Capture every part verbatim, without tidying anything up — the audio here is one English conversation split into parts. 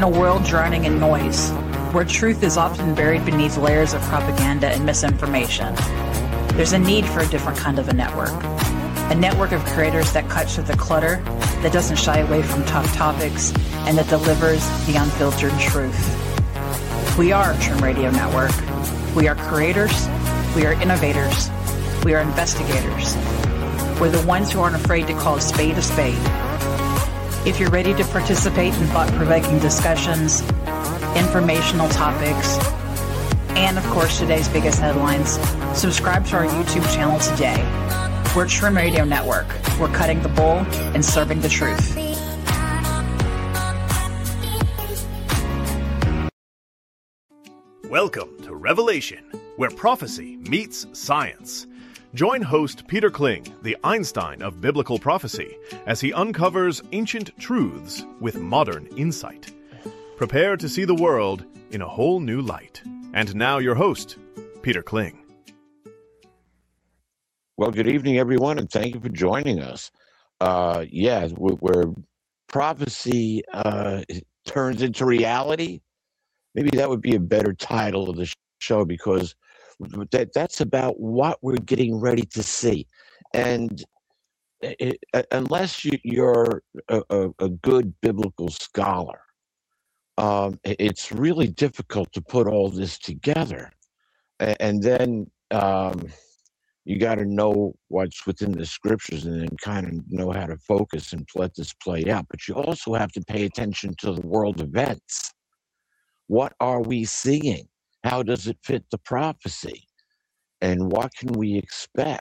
a world drowning in noise, where truth is often buried beneath layers of propaganda and misinformation, there's a need for a different kind of a network. A network of creators that cuts through the clutter, that doesn't shy away from tough topics, and that delivers the unfiltered truth. We are Trim Radio Network. We are creators. We are innovators. We are investigators. We're the ones who aren't afraid to call a spade a spade. If you're ready to participate in thought-provoking discussions, informational topics, and of course today's biggest headlines, subscribe to our YouTube channel today. We're Trim Radio Network. We're cutting the bull and serving the truth. Welcome to Revelation, where prophecy meets science. Join host Peter Kling, the Einstein of biblical prophecy, as he uncovers ancient truths with modern insight. Prepare to see the world in a whole new light. And now your host, Peter Kling. Well, good evening, everyone, and thank you for joining us. Uh, yeah, where prophecy uh, turns into reality. Maybe that would be a better title of the show, because that, that's about what we're getting ready to see. And it, unless you, you're a, a, a good biblical scholar, um, it's really difficult to put all this together. And, and then um, you got to know what's within the scriptures and then kind of know how to focus and let this play out. But you also have to pay attention to the world events. What are we seeing? How does it fit the prophecy? And what can we expect?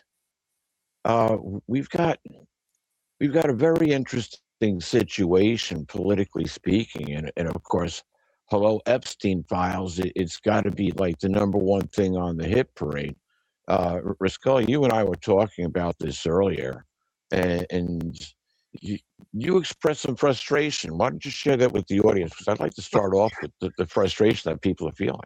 Uh, we've got we've got a very interesting situation, politically speaking, and, and of course, hello, Epstein files. It, it's got to be like the number one thing on the hit parade. Uh, Risco, you and I were talking about this earlier, and, and you, you expressed some frustration. Why don't you share that with the audience? Because I'd like to start off with the, the frustration that people are feeling.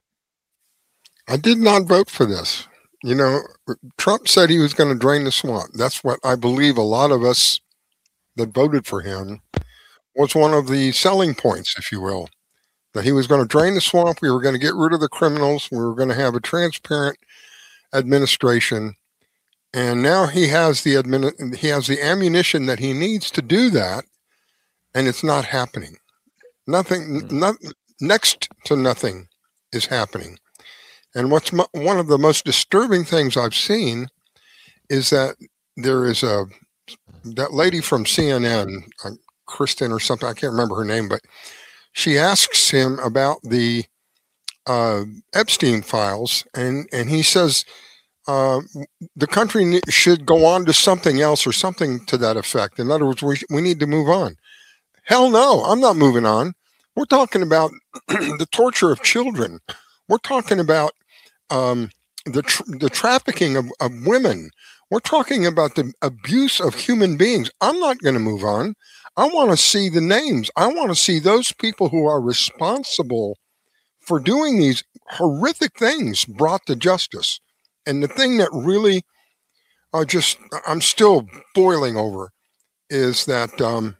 I did not vote for this. You know, Trump said he was going to drain the swamp. That's what I believe a lot of us that voted for him was one of the selling points, if you will, that he was going to drain the swamp. We were going to get rid of the criminals. We were going to have a transparent administration. And now he has the admin, he has the ammunition that he needs to do that. And it's not happening. Nothing, not, next to nothing is happening. And what's mo- one of the most disturbing things I've seen is that there is a, that lady from C N N, uh, Kristen or something, I can't remember her name, but she asks him about the uh, Epstein files, and, and he says uh, the country ne- should go on to something else or something to that effect. In other words, we, we need to move on. Hell no, I'm not moving on. We're talking about the torture of children. We're talking about um, the tr- the trafficking of, of women. We're talking about the abuse of human beings. I'm not going to move on. I want to see the names. I want to see those people who are responsible for doing these horrific things brought to justice. And the thing that really uh, just I'm still boiling over is that um,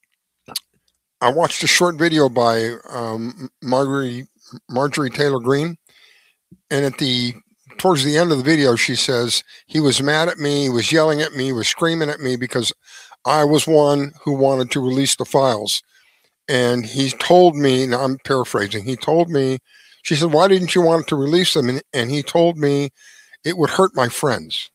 I watched a short video by um, Marjorie Marjorie Taylor Greene. And at the towards the end of the video, she says, he was mad at me, he was yelling at me, he was screaming at me because I was one who wanted to release the files. And he told me, now I'm paraphrasing, he told me, she said, why didn't you want to release them? And, and he told me it would hurt my friends.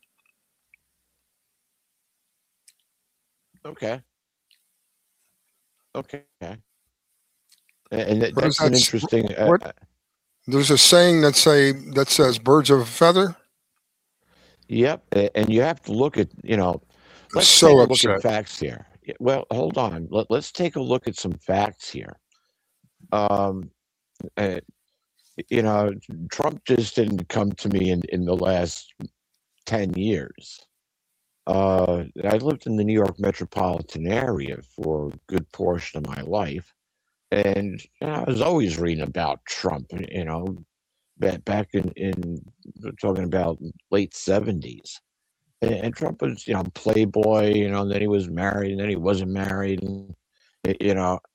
Okay. Okay. And that, What is that's an that? interesting... What? Uh, There's a saying that say that says birds of a feather. Yep, and you have to look at, you know, let's so take a upset. look at facts here. Well, hold on. Let, let's take a look at some facts here. Um, uh, you know, Trump just didn't come to me in, in the last ten years. Uh, I lived in the New York metropolitan area for a good portion of my life. And you know, I was always reading about Trump, you know, back, back in, in talking about late seventies. And, and Trump was, you know, playboy, you know, and then he was married, and then he wasn't married. And, you know,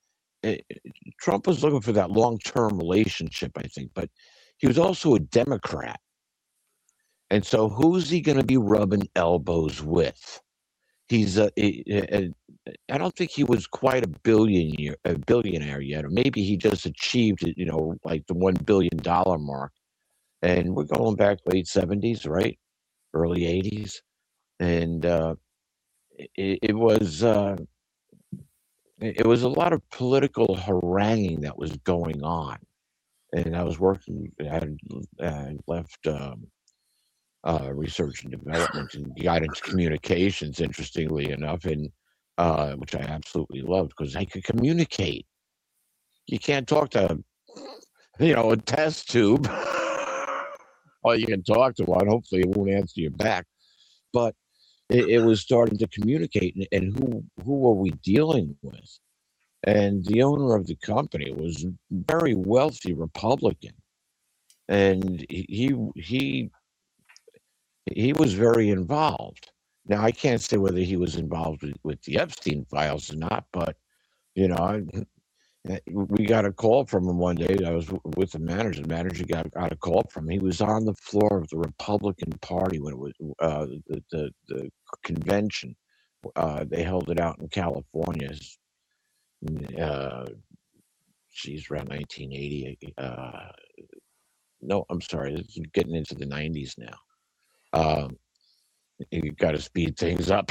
it, Trump was looking for that long-term relationship, I think, but he was also a Democrat. And so who's he going to be rubbing elbows with? He's a, a, a, I don't think he was quite a billionaire, a billionaire yet, or maybe he just achieved, you know, like the one billion dollar mark. And we're going back late seventies, right? Early eighties. And uh, it, it was uh, it was a lot of political haranguing that was going on. And I was working, I had I left um, uh, research and development and got into communications, interestingly enough, and uh, which I absolutely loved because I could communicate. You can't talk to, you know, a test tube. Well, you can talk to one. Hopefully, it won't answer you back. But it, it was starting to communicate, and, and who who were we dealing with? And the owner of the company was a very wealthy Republican, and he he he was very involved. Now, I can't say whether he was involved with, with the Epstein files or not, but you know, I, we got a call from him one day. I was with the manager. The manager got, got a call from him. He was on the floor of the Republican Party when it was uh, the, the the convention. Uh, they held it out in California. Uh, geez, around nineteen eighty. Uh, no, I'm sorry. It's getting into the nineties now. Um, you got to speed things up.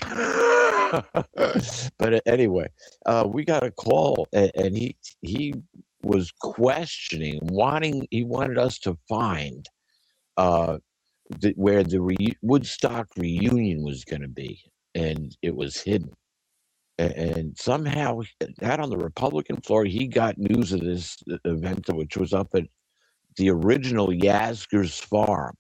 But anyway, uh, we got a call, and, and he he was questioning, wanting he wanted us to find uh, the, where the re- Woodstock reunion was going to be, and it was hidden. And, and somehow, out on the Republican floor, he got news of this event, which was up at the original Yasgur's farm.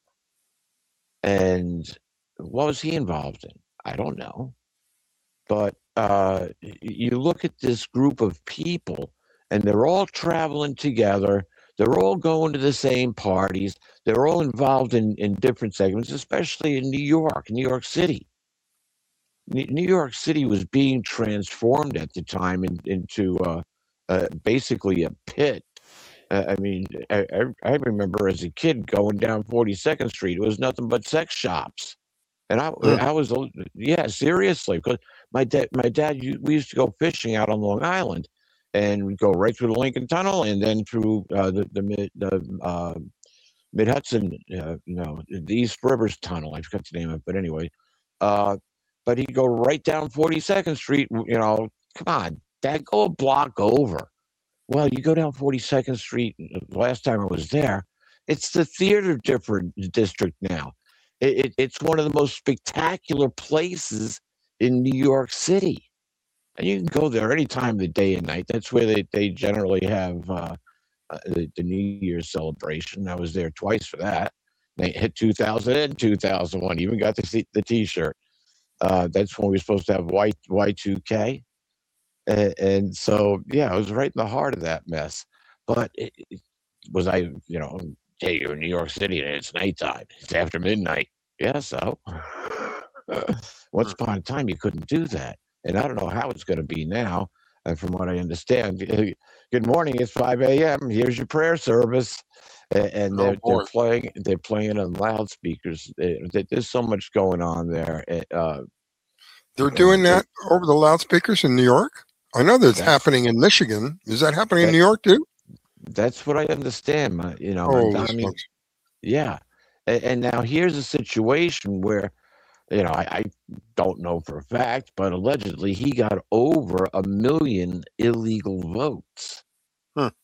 And what was he involved in? I don't know. But uh, you look at this group of people, and they're all traveling together. They're all going to the same parties. They're all involved in, in different segments, especially in New York, New York City. New York City was being transformed at the time in, into uh, uh, basically a pit. Uh, I mean, I, I remember as a kid going down forty-second Street. It was nothing but sex shops. And I, mm. I was, yeah, seriously, because my dad, my dad, we used to go fishing out on Long Island, and we'd go right through the Lincoln Tunnel and then through uh, the the mid the uh, Mid Hudson, uh, no, the East Rivers Tunnel. I forgot the name of it, but anyway, uh, but he'd go right down forty-second Street. You know, come on, Dad, go a block over. Well, you go down forty-second Street. Last time I was there, it's the theater different district now. It, it, it's one of the most spectacular places in New York City. And you can go there any time of the day and night. That's where they, they generally have uh, uh, the, the New Year's celebration. I was there twice for that. They hit two thousand and two thousand one. Even got to see the T-shirt. Uh, that's when we were supposed to have Y, Y two K. And, and so, yeah, I was right in the heart of that mess. But it, it, was I, you know, hey, you're in New York City and it's nighttime. It's after midnight. Yeah, so once upon a time, you couldn't do that. And I don't know how it's going to be now. And from what I understand, good morning, it's five a.m. Here's your prayer service. And they're, oh, they're playing they're playing on loudspeakers. There's so much going on there. Uh, they're doing that over the loudspeakers in New York? I know that's happening in Michigan. Is that happening that, in New York too? That's what I understand. My, you know, oh, I mean, yeah. And, and now here's a situation where, you know, I, I don't know for a fact, but allegedly he got over a million illegal votes. Huh.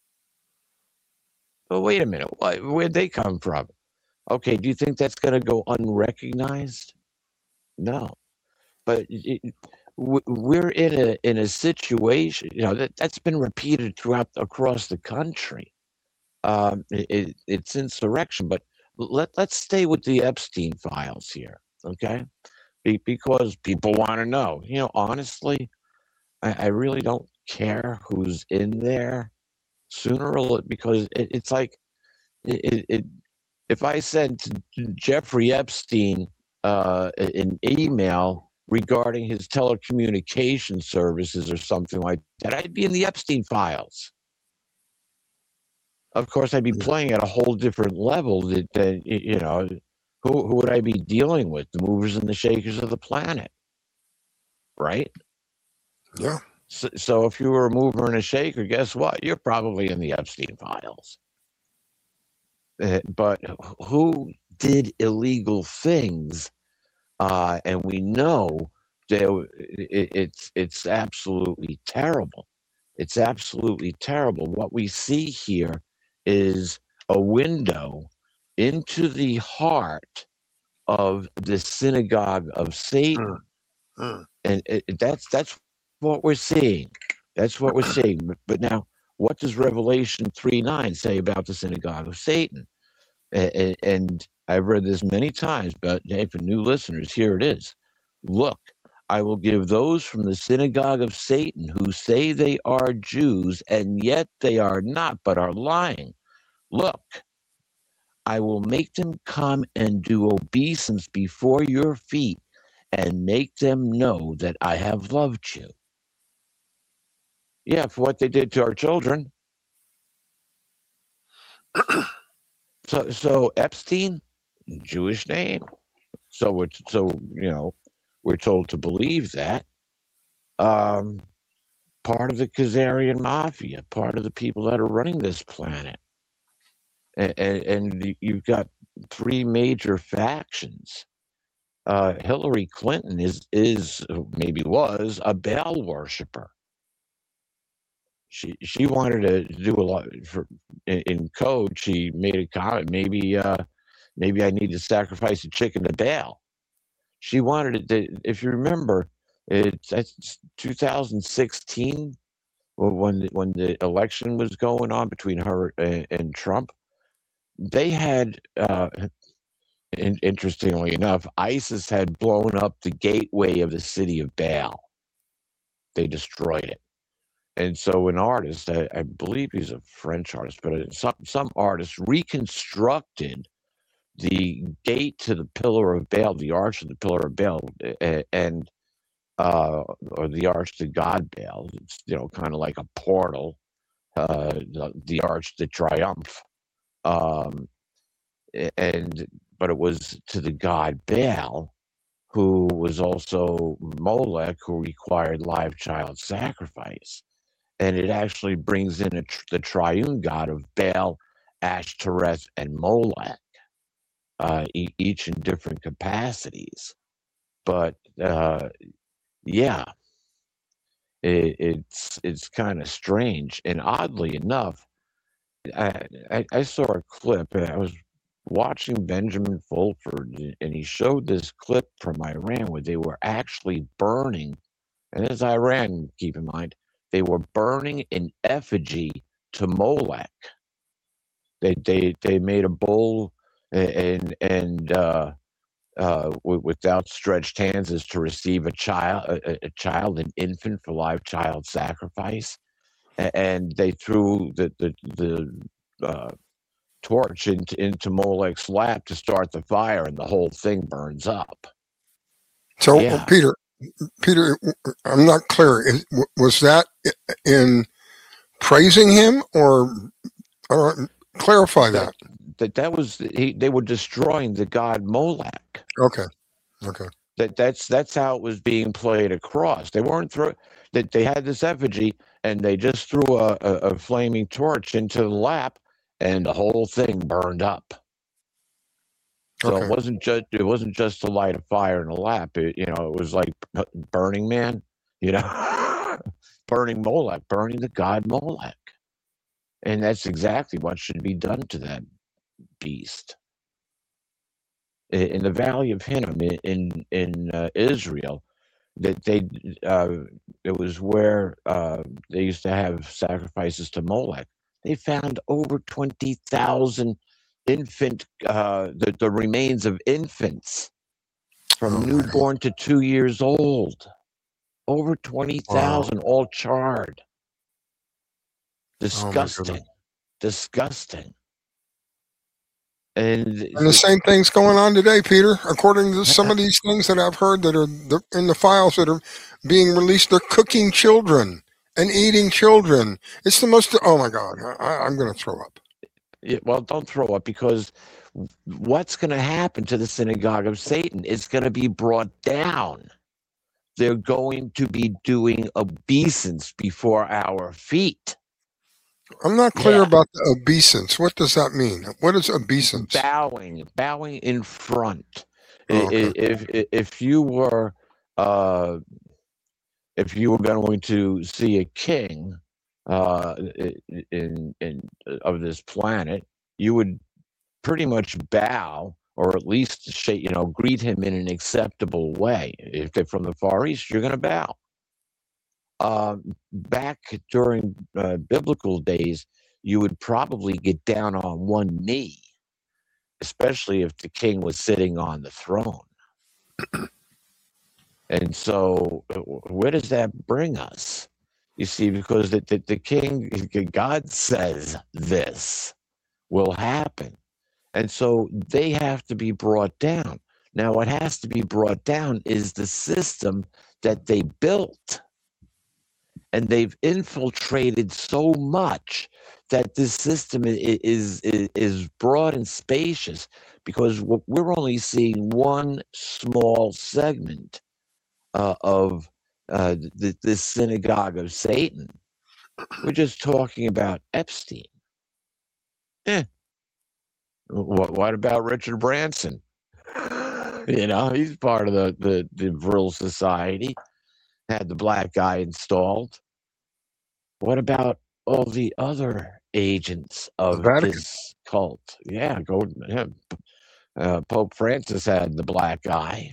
But wait a minute, what, where'd they come from? Okay, do you think that's going to go unrecognized? No. But it, we're in a in a situation, you know, that, that's been repeated throughout across the country. Um, it, it's insurrection, but let, let's stay with the Epstein files here, okay? Be, because people want to know. You know, honestly, I, I really don't care who's in there sooner or later, because it, it's like, it, it, if I sent Jeffrey Epstein uh, an email regarding his telecommunication services or something like that, I'd be in the Epstein files. Of course, I'd be playing at a whole different level. That, that you know, who who would I be dealing with? The movers and the shakers of the planet, right? Yeah. So, so if you were a mover and a shaker, guess what? You're probably in the Epstein files. Uh, but who did illegal things? Uh, and we know that it, it's it's absolutely terrible. It's absolutely terrible. What we see here is a window into the heart of the synagogue of Satan, Mm. Mm. and it, that's that's what we're seeing. That's what we're seeing. But now, what does Revelation three nine say about the synagogue of Satan? And, and I've read this many times, but hey, for new listeners, here it is. Look, I will give those from the synagogue of Satan who say they are Jews, and yet they are not, but are lying. Look, I will make them come and do obeisance before your feet and make them know that I have loved you. Yeah, for what they did to our children. so, so Epstein, Jewish name. So, we're, so you know, we're told to believe that. Um, part of the Khazarian mafia, part of the people that are running this planet. And, and, and you've got three major factions. Uh, Hillary Clinton is, is maybe was, a Baal worshiper. She she wanted to do a lot for in, in code. She made a comment. Maybe uh, maybe I need to sacrifice a chicken to Baal. She wanted to. If you remember, it's, it's two thousand sixteen when the, when the election was going on between her and, and Trump. They had, uh, in, interestingly enough, ISIS had blown up the gateway of the city of Baal. They destroyed it. And so an artist, I, I believe he's a French artist, but some, some artist reconstructed the gate to the Pillar of Baal, the arch of the Pillar of Baal, and uh, or the arch to God Baal. It's, you know, kind of like a portal, uh, the, the arch to triumph. Um, and but it was to the god Baal, who was also Molech, who required live child sacrifice. And it actually brings in a tr- the triune god of Baal, Ashtoreth, and Molech, uh, e- each in different capacities. But uh, yeah, it, it's it's kind of strange. And oddly enough, I, I, I saw a clip, and I was watching Benjamin Fulford, and he showed this clip from Iran where they were actually burning, and as Iran, keep in mind, they were burning an effigy to Molech. They they they made a bull and and uh, uh, with, with outstretched hands as to receive a child, a, a child, an infant for live child sacrifice, and they threw the the the uh, torch into into Molech's lap to start the fire, and the whole thing burns up. So, Yeah. Peter, Peter, I'm not clear. Is, was that in praising him, or, or clarify that? That that was he. They were destroying the god Molech. Okay, okay. That that's that's how it was being played across. They weren't through that. They had this effigy, and they just threw a, a, a flaming torch into the lap, and the whole thing burned up. So Okay. it wasn't just it wasn't just to light a fire in the lap. It, you know, it was like Burning Man. You know, burning Molech, burning the god Molech, and that's exactly what should be done to that beast. In the Valley of Hinnom, in in, in uh, Israel, that they uh, it was where uh, they used to have sacrifices to Molech. They found over twenty thousand infant, uh, the, the remains of infants from Oh, newborn to two years old. Over twenty thousand, wow. All charred. Disgusting. Oh, Disgusting. And, and the same thing's going on today, Peter. According to some of these things that I've heard that are in the files that are being released, they're cooking children and eating children. It's the most, oh my God, I, I'm going to throw up. Yeah, well, don't throw up, because what's going to happen to the synagogue of Satan is going to be brought down. They're going to be doing obeisance before our feet. I'm not clear Yeah. about the obeisance. What does that mean? What is obeisance? Bowing, bowing in front. Oh, okay. If, if if you were uh, if you were going to see a king uh, in in of this planet, you would pretty much bow, or at least shake, you know, greet him in an acceptable way. If they're from the Far East, you're going to bow. Uh, back during uh, biblical days, you would probably get down on one knee, especially if the king was sitting on the throne. And so, where does that bring us? You see, because the, the, the king, God says this will happen. And so they have to be brought down. Now, what has to be brought down is the system that they built. And they've infiltrated so much that this system is, is, is broad and spacious, because we're only seeing one small segment uh, of uh, the, the synagogue of Satan. We're just talking about Epstein. Eh. What, what about Richard Branson? You know, he's part of the, the, the Vril Society. Had the black guy installed. What about all the other agents of this cult? Yeah, go. Uh, Pope Francis had the black guy,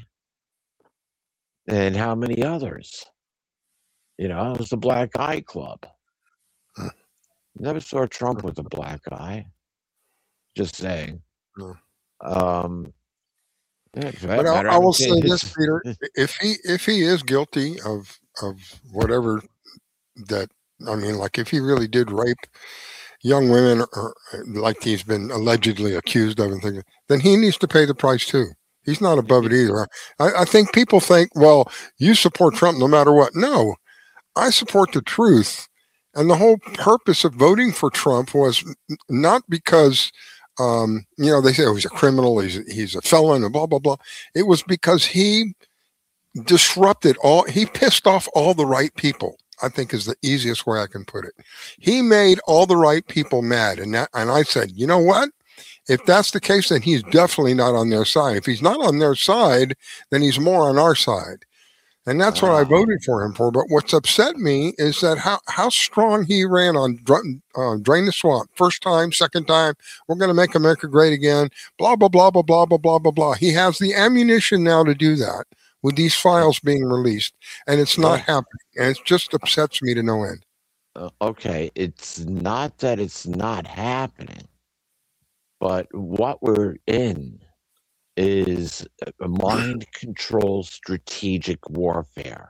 and how many others? You know, it was the Black Eye Club. Huh. Never saw Trump with a black eye. Just saying. No. Um, yeah, but I, I will say this, Peter: if he if he is guilty of of whatever that, I mean, like if he really did rape young women, or like he's been allegedly accused of, and things, then he needs to pay the price too. He's not above it either. I, I think people think, well, you support Trump no matter what. No, I support the truth, and the whole purpose of voting for Trump was not because. Um, you know, they say, oh, he's a criminal, he's he's a felon, and blah, blah, blah. It was because he disrupted all, he pissed off all the right people, I think is the easiest way I can put it. He made all the right people mad. And that, and I said, you know what? If that's the case, then he's definitely not on their side. If he's not on their side, then he's more on our side. And that's what I voted for him for. But what's upset me is that how, how strong he ran on uh, Drain the Swamp. First time, second time, we're going to make America great again, blah, blah, blah, blah, blah, blah, blah, blah, blah. He has the ammunition now to do that with these files being released, and it's not happening. And it just upsets me to no end. Uh, okay, it's not that it's not happening, but what we're in is a mind control strategic warfare.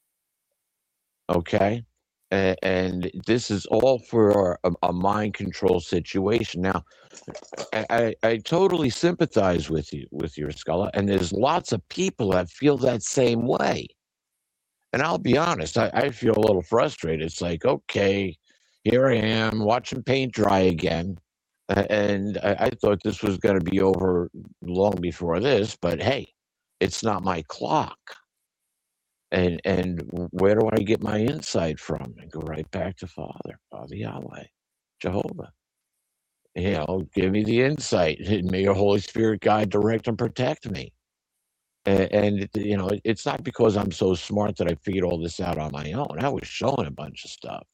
Okay? And, and this is all for a, a mind control situation. Now, I, I, I totally sympathize with you, with your Sculla, and there's lots of people that feel that same way. And I'll be honest, I, I feel a little frustrated. It's like, okay, here I am watching paint dry again. Uh, and I, I thought this was going to be over long before this, but hey, it's not my clock. And and where do I get my insight from? I go right back to Father, Father Yahweh, Jehovah. You know, give me the insight. May your Holy Spirit guide, direct, and protect me. And, and you know, it's not because I'm so smart that I figured all this out on my own. I was showing a bunch of stuff.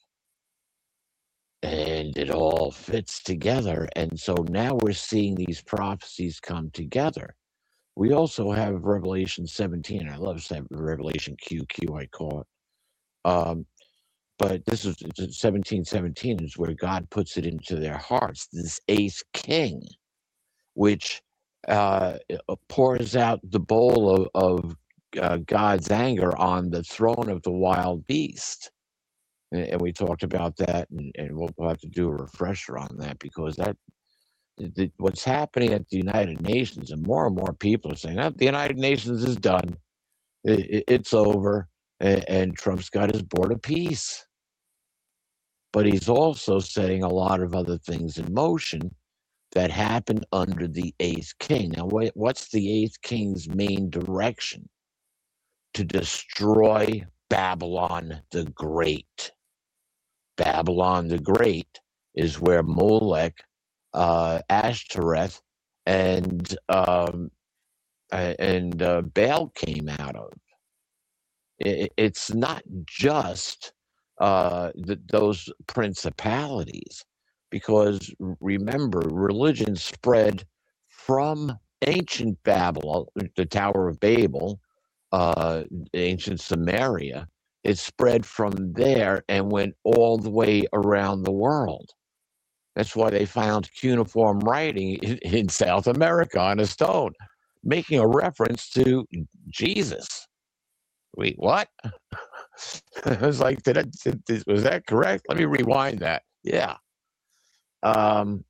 And it all fits together. And so now we're seeing these prophecies come together. We also have Revelation seventeen. I love Revelation Q Q, I call it. Um, but this is seventeen seventeen is where God puts it into their hearts, this eighth king, which uh, pours out the bowl of, of uh, God's anger on the throne of the wild beast. And we talked about that, and, and we'll have to do a refresher on that, because that the, what's happening at the United Nations, and more and more people are saying, oh, the United Nations is done. It, it, it's over. And, and Trump's got his board of peace. But he's also setting a lot of other things in motion that happened under the Eighth King. Now, what, what's the Eighth King's main direction? To destroy Babylon the Great. Babylon the Great is where Molech, uh, Ashtoreth, and um, and uh, Baal came out of. It, it's not just uh, the, those principalities, because remember, religion spread from ancient Babylon, the Tower of Babel, uh, ancient Samaria. It spread from there and went all the way around the world. That's why they found cuneiform writing in, in South America on a stone, making a reference to Jesus. Wait, what? I was like, did I, did, was that correct? Let me rewind that. Yeah. Um,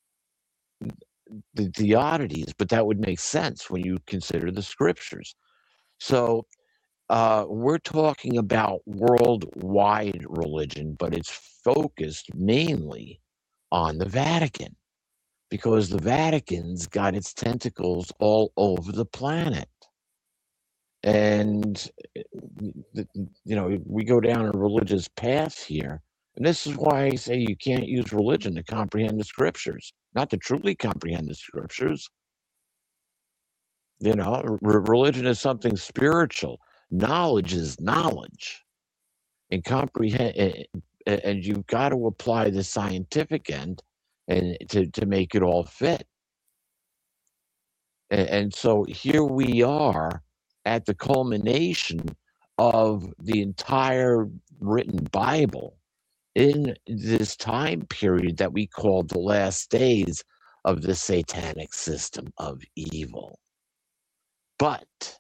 the, the oddities, but that would make sense when you consider the scriptures. So uh, we're talking about worldwide religion, but it's focused mainly on the Vatican, because the Vatican's got its tentacles all over the planet. And, you know, we go down a religious path here. And this is why I say you can't use religion to comprehend the scriptures, not to truly comprehend the scriptures. You know, re- religion is something spiritual. Knowledge is knowledge. And comprehend, and you've got to apply the scientific end and to, to make it all fit. And, and so here we are at the culmination of the entire written Bible in this time period that we call the last days of the satanic system of evil. But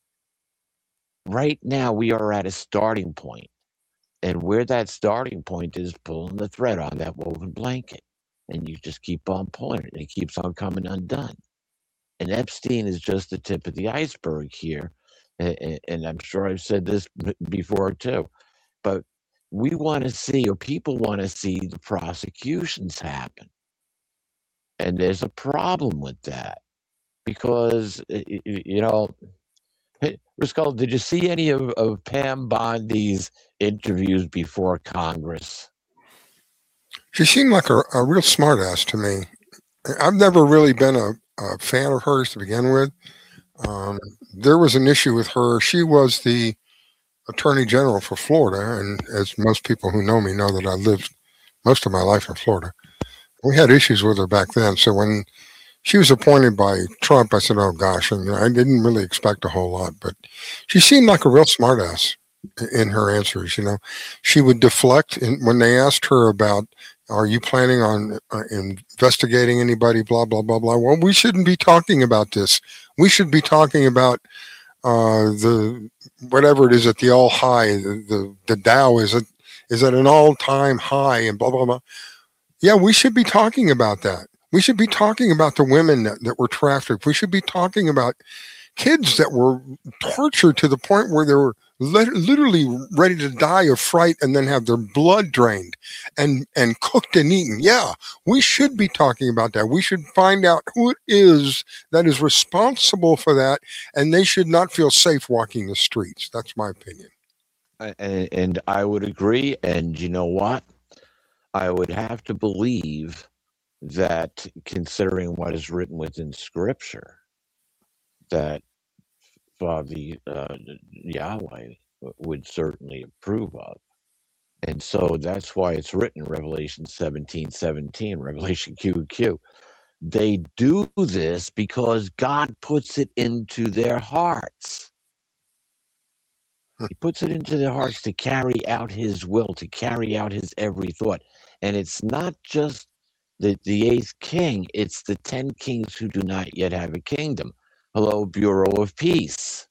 right now we are at a starting point, and where that starting point is pulling the thread on that woven blanket, and you just keep on pulling it, and it keeps on coming undone. And Epstein is just the tip of the iceberg here. And, and I'm sure I've said this before too, but we want to see, or people want to see, the prosecutions happen. And there's a problem with that because, you know, Riscal, did you see any of, of Pam Bondi's interviews before Congress? She seemed like a, a real smartass to me. I've never really been a, a fan of hers to begin with. Um, there was an issue with her. She was the Attorney General for Florida, and as most people who know me know that I lived most of my life in Florida. We had issues with her back then. So when she was appointed by Trump, I said, oh gosh, and I didn't really expect a whole lot, but she seemed like a real smartass in her answers. You know, she would deflect, and when they asked her about, are you planning on uh, investigating anybody, blah, blah, blah, blah. Well, we shouldn't be talking about this. We should be talking about uh, the, whatever it is at the all high, the, the, the Dow is at, is at an all time high and blah, blah, blah. Yeah, we should be talking about that. We should be talking about the women that, that were trafficked. We should be talking about kids that were tortured to the point where they were li- literally ready to die of fright and then have their blood drained and, and cooked and eaten. Yeah, we should be talking about that. We should find out who it is that is responsible for that, and they should not feel safe walking the streets. That's my opinion. And, and I would agree. And you know what? I would have to believe that, considering what is written within Scripture, that Father uh, Yahweh would certainly approve of. And so that's why it's written, Revelation seventeen seventeen, Revelation Q Q. They do this because God puts it into their hearts. He puts it into their hearts to carry out his will, to carry out his every thought. And it's not just the, the eighth king, it's the ten kings who do not yet have a kingdom. Hello, Bureau of Peace.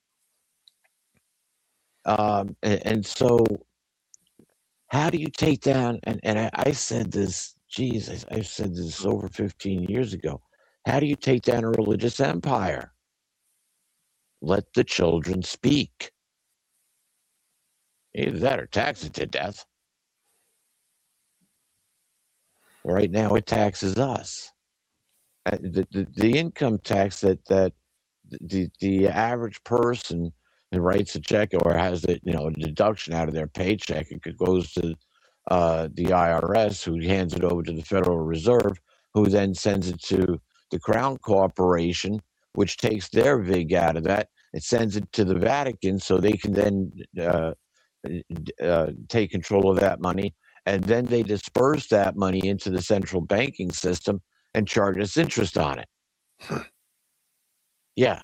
Um, and, and so how do you take down, and, and I, I said this geez, I, I said this over fifteen years ago. How do you take down a religious empire? Let the children speak. Either that or tax it to death. Right now, it taxes us. Uh, The, the, the income tax that, that the, the average person who writes a check or has a, you know, a deduction out of their paycheck, it goes to uh, the I R S, who hands it over to the Federal Reserve, who then sends it to the Crown Corporation, which takes their vig out of that. It sends it to the Vatican so they can then uh, uh, take control of that money. And then they disperse that money into the central banking system and charge us interest on it. Yeah.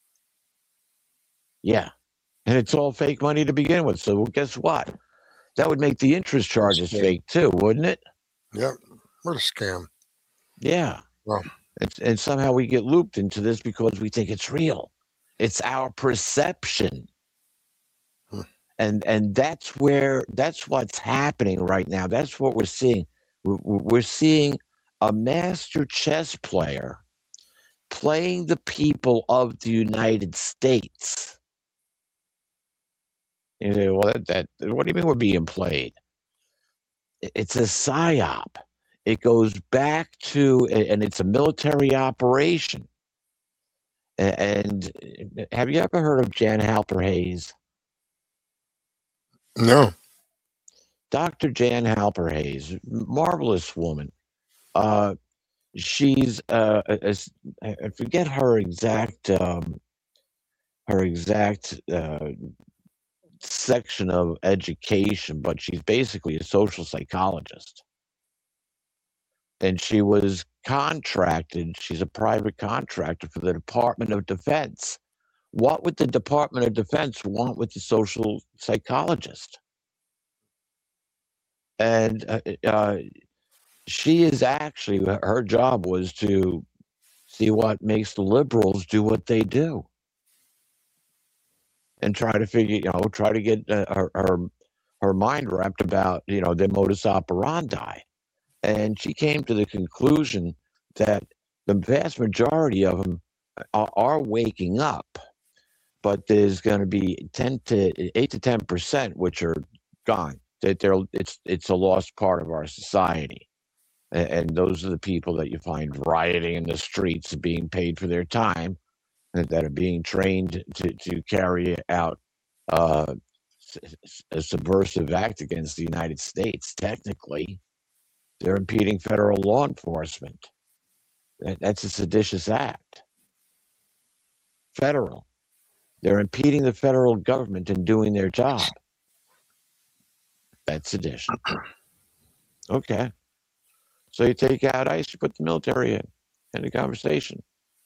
Yeah. And it's all fake money to begin with. So guess what? That would make the interest charges fake too, wouldn't it? Yep. What a scam. Yeah. Well, And, and somehow we get looped into this because we think it's real. It's our perception. Hmm. And and that's where, that's what's happening right now. That's what we're seeing. We're, we're seeing a master chess player playing the people of the United States. You say, well, that, that what do you mean we're being played? It's a psyop. It goes back to, and it's a military operation. And have you ever heard of Jan Halper Hayes? no. Doctor Jan Halper Hayes, marvelous woman. Uh, she's uh, a, a, I forget her exact um, her exact uh, section of education, but she's basically a social psychologist. And she was contracted, she's a private contractor for the Department of Defense. What would the Department of Defense want with the social psychologist? And uh, uh, she is actually, her job was to see what makes the liberals do what they do. And try to figure, you know, try to get uh, her, her her mind wrapped about, you know, their modus operandi. And she came to the conclusion that the vast majority of them are, are waking up, but there's going to be ten to eight to ten percent which are gone. That they're it's it's a lost part of our society, and, and those are the people that you find rioting in the streets, being paid for their time, and that are being trained to to carry out uh, a subversive act against the United States. Technically, they're impeding federal law enforcement. That, that's a seditious act. Federal. They're impeding the federal government in doing their job. That's sedition. Okay. So you take out ICE, you put the military in, in the conversation.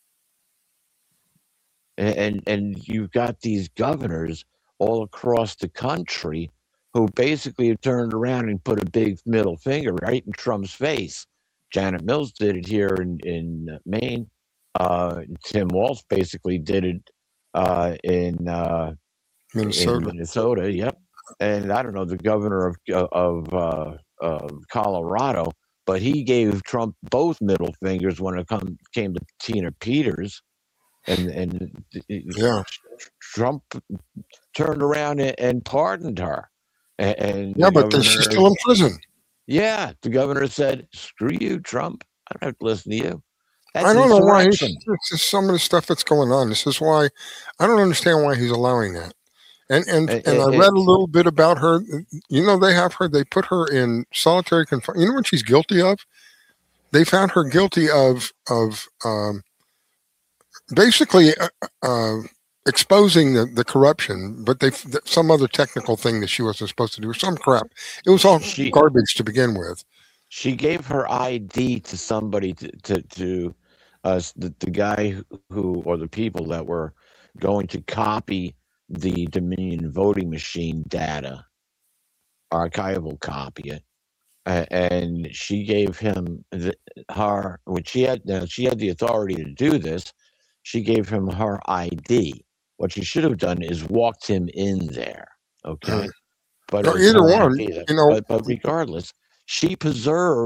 And, and and you've got these governors all across the country who basically have turned around and put a big middle finger right in Trump's face. Janet Mills did it here in, in Maine. Uh, Tim Walz basically did it uh, in, uh, Minnesota. in Minnesota. Yep. And I don't know, the governor of of, uh, of Colorado, but he gave Trump both middle fingers when it come, came to Tina Peters. And, and Yeah. Trump turned around and, and pardoned her. And, and Yeah, the but then she's governor- still in prison. Yeah, the governor said, "Screw you, Trump. I don't have to listen to you." That's I don't know why he's, insurrection. this is some of the stuff that's going on. This is why I don't understand why he's allowing that. And and It- and I it- read a little bit about her. You know, they have her. They put her in solitary confinement. You know what she's guilty of? They found her guilty of of um, basically uh, uh, exposing the, the corruption, but they some other technical thing that she wasn't supposed to do, or some crap. It was all She- garbage to begin with. She gave her I D to somebody to to, to uh, the, the guy who or the people that were going to copy the Dominion voting machine data, archival copy it, uh, and she gave him the, her when she had uh, she had the authority to do this. She gave him her I D. What she should have done is walked him in there. Okay, but Or it was either not one, either. you know. But, but regardless, she preserved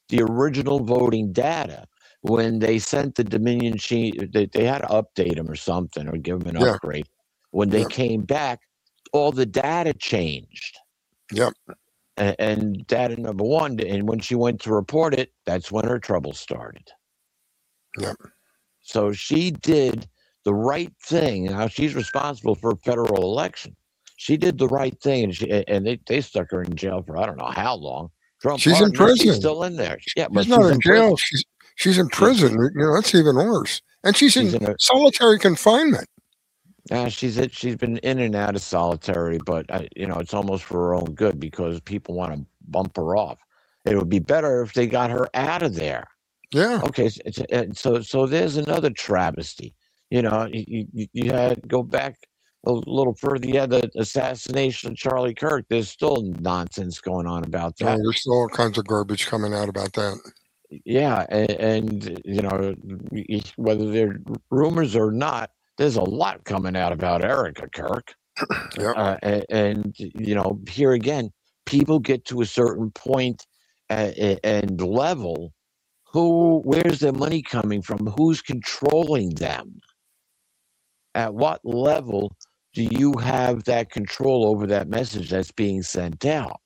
the original voting data. When they sent the Dominion sheet, they, they had to update them or something, or give them an Yeah. upgrade. When they Yep. came back, all the data changed. Yep. And, and data number one, and when she went to report it, that's when her trouble started. Yep. So she did the right thing. Now she's responsible for a federal election. She did the right thing, and she and they, they stuck her in jail for I don't know how long. Trump She's in pardoned her. She's prison. still in there. Yeah, but She's not in jail. prison. She's she's in prison. You know, that's even worse. And she's, She's in, in a- solitary confinement. Yeah, she's it. She's been in and out of solitary, but uh, you know it's almost for her own good because people want to bump her off. It would be better if they got her out of there. Yeah. Okay, so it's- so so there's another travesty. You know, you, you, you had go back a little further. You had the assassination of Charlie Kirk. There's still nonsense going on about Oh, that. there's still all kinds of garbage coming out about that. Yeah, and, and you know whether they're rumors or not, there's a lot coming out about Erica Kirk. Yep. Uh, and, and you know, here again, people get to a certain point uh, and level. Who, where's their money coming from? Who's controlling them? At what level do you have that control over that message that's being sent out?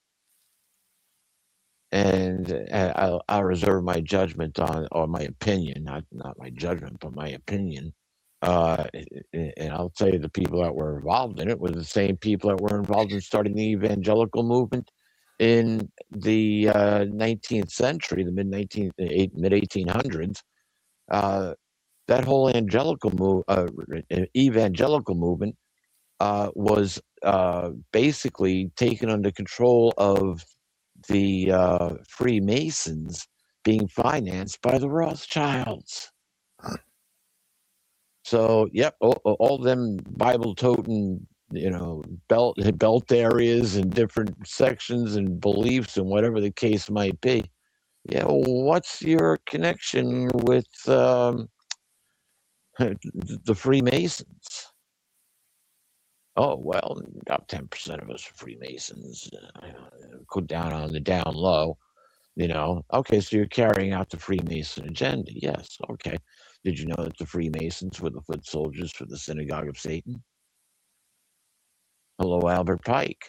And uh, I'll, I'll reserve my judgment on, or my opinion, not not my judgment, but my opinion. Uh, and I'll tell you, the people that were involved in it were the same people that were involved in starting the evangelical movement in the uh, nineteenth century, the mid nineteenth, mid eighteen hundreds. Uh, that whole evangelical move, uh, evangelical movement, uh, was uh, basically taken under control of the uh, Freemasons, being financed by the Rothschilds. So, yep, all, all them Bible-toting, you know, belt belt areas and different sections and beliefs and whatever the case might be. Yeah, well, what's your connection with um, the Freemasons? Oh, well, about ten percent of us are Freemasons. Uh, go down on the down low, you know. Okay, so you're carrying out the Freemason agenda. Yes, okay. Did you know that the Freemasons were the foot soldiers for the Synagogue of Satan? Hello, Albert Pike.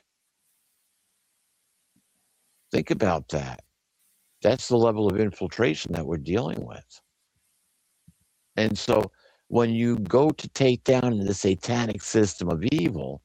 Think about that. That's the level of infiltration that we're dealing with. And so when you go to take down the satanic system of evil,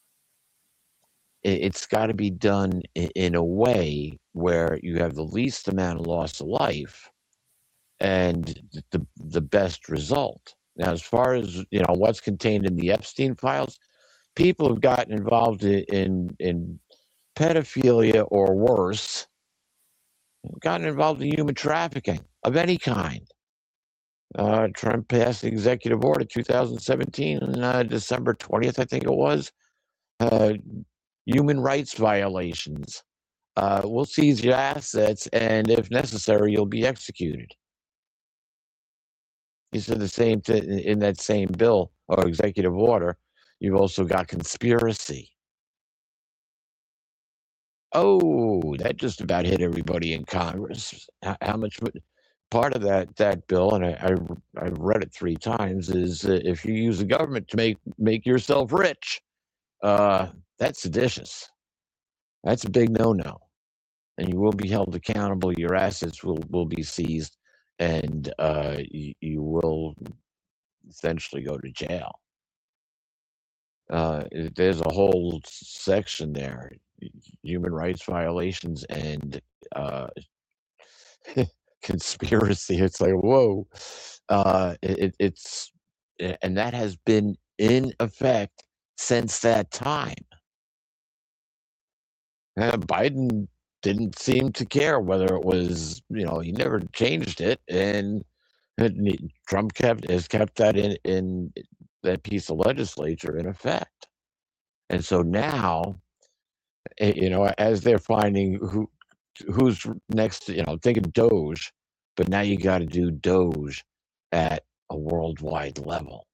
it's got to be done in a way where you have the least amount of loss of life and the the best result. Now, as far as you know, what's contained in the Epstein files, people have gotten involved in in, in pedophilia or worse, gotten involved in human trafficking of any kind. Uh, Trump passed the executive order two thousand seventeen, uh, December twentieth, I think it was. Uh, human rights violations. Uh, we'll seize your assets, and if necessary, you'll be executed. He said the same thing in that same bill or executive order. You've also got conspiracy. Oh, that just about hit everybody in Congress. How, how much part of that that bill, and I, I I've read it three times, is uh, if you use the government to make make yourself rich, uh, that's seditious. That's a big no-no, and you will be held accountable. Your assets will will be seized, and uh, you, you will essentially go to jail. Uh, there's a whole section there, human rights violations and uh, conspiracy. It's like, whoa, uh, it, it's, and that has been in effect since that time. And Biden didn't seem to care whether it was, you know, he never changed it, and, and Trump kept has kept that in in that piece of legislature in effect. And so now, you know, as they're finding who who's next, you know, think of Doge, but now you got to do Doge at a worldwide level.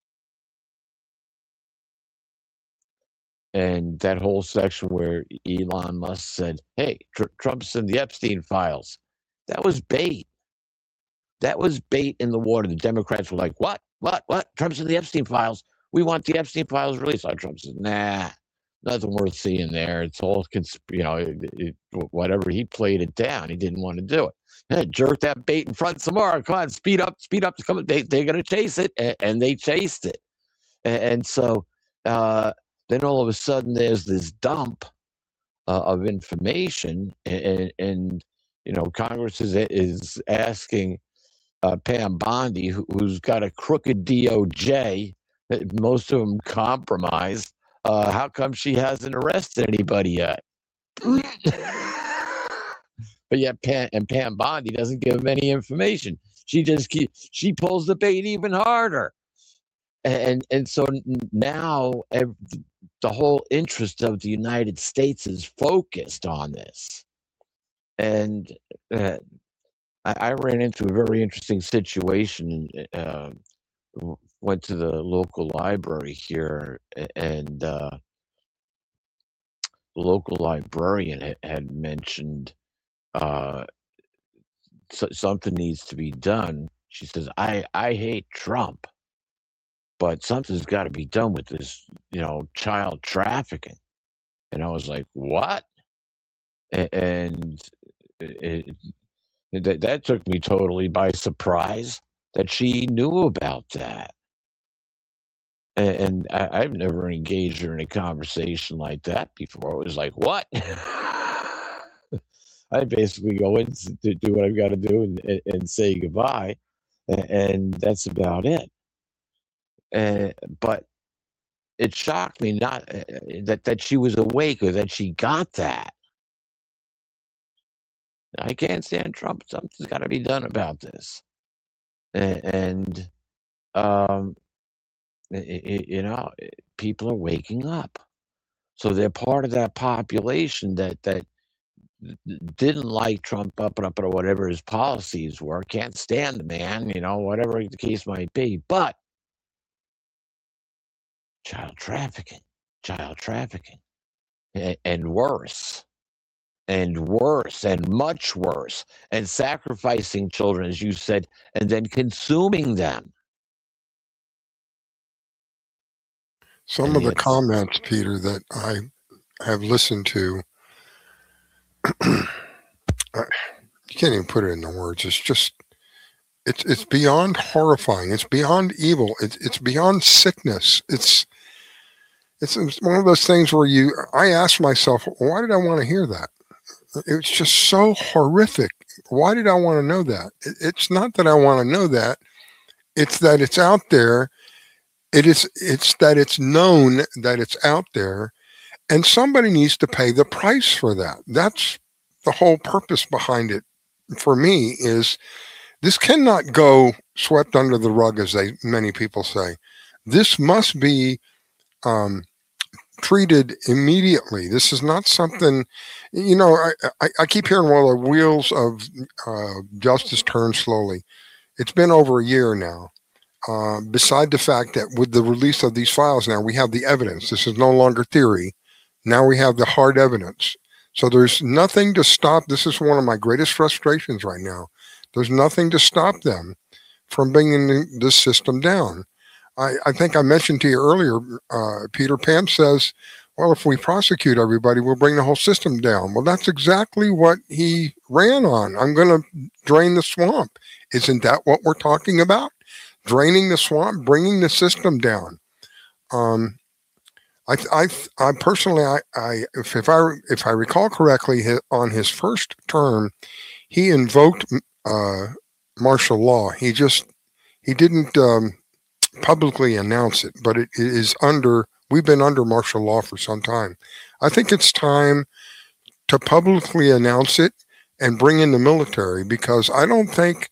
And that whole section where Elon Musk said, hey, tr- Trump's in the Epstein files. That was bait. That was bait in the water. The Democrats were like, what, what, what? Trump's in the Epstein files. We want the Epstein files released. Oh, Trump says, nah, nothing worth seeing there. It's all, you know, it, it, whatever. He played it down. He didn't want to do it. Hey, jerk that bait in front some more. Come on, speed up, speed up. Come on. They, they're going to chase it. And, and they chased it. And, and so uh, then all of a sudden there's this dump uh, of information. And, and, you know, Congress is, is asking uh, Pam Bondi, who, who's got a crooked D O J, most of them compromised. Uh, how come she hasn't arrested anybody yet? But yet, Pam, and Pam Bondi doesn't give them any information. She just keep, she pulls the bait even harder, and and so now every, the whole interest of the United States is focused on this. And uh, I, I ran into a very interesting situation. Uh, went to the local library here, and uh, the local librarian had, had mentioned uh, so, something needs to be done. She says, I, I hate Trump, but something's got to be done with this, you know, child trafficking. And I was like, what? And, and it, it, that, that took me totally by surprise that she knew about that. And, and I, I've never engaged her in a conversation like that before. It was like, what? I basically go in to do what I've got to do and, and, and say goodbye, and, and that's about it. Uh, but it shocked me not uh, that that she was awake or that she got that. I can't stand Trump. Something's got to be done about this, and, and um, it, it, you know, people are waking up, so they're part of that population that that. didn't like Trump up and up or whatever his policies were, can't stand the man, you know, whatever the case might be. But child trafficking, child trafficking, and, and worse, and worse, and much worse, and sacrificing children, as you said, and then consuming them. Some and of the it's, comments, Peter, that I have listened to, you can't even put it into words. It's just, it's it's beyond horrifying. It's beyond evil. It's it's beyond sickness. It's it's one of those things where you. I ask myself, why did I want to hear that? It's just so horrific. Why did I want to know that? It, it's not that I want to know that. It's that it's out there. It is. It's that it's known that it's out there. And somebody needs to pay the price for that. That's the whole purpose behind it. For me, is this cannot go swept under the rug, as they many people say. This must be um, treated immediately. This is not something, you know. I, I, I keep hearing, well, the wheels of uh, justice turn slowly. It's been over a year now. Uh, beside the fact that with the release of these files now, we have the evidence. This is no longer theory. Now we have the hard evidence. So there's nothing to stop. This is one of my greatest frustrations right now. There's nothing to stop them from bringing this system down. I, I think I mentioned to you earlier, uh, Peter, Pam says, well, if we prosecute everybody, we'll bring the whole system down. Well, that's exactly what he ran on. I'm going to drain the swamp. Isn't that what we're talking about? Draining the swamp, bringing the system down. Um, I, I, I personally, I, I, if, if I, if I recall correctly, his, on his first term, he invoked uh, martial law. He just, he didn't um, publicly announce it, but it, it is under. We've been under martial law for some time. I think it's time to publicly announce it and bring in the military, because I don't think